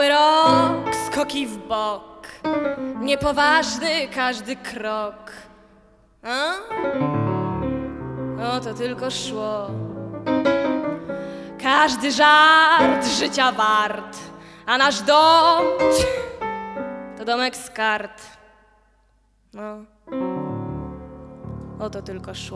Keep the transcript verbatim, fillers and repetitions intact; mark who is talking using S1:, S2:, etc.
S1: Cały rok skoki w bok, niepoważny każdy krok. A? O, to tylko szło. Każdy żart życia wart, a nasz dom to domek z kart. No, o to tylko szło.